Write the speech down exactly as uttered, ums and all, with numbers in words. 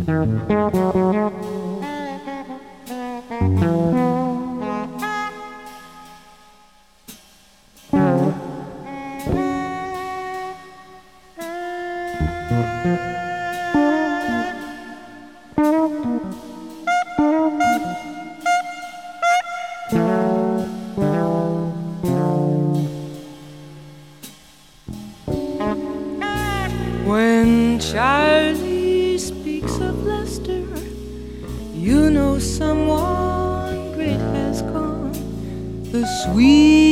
When Charlie speaks of Lester, you know someone great has come. The sweet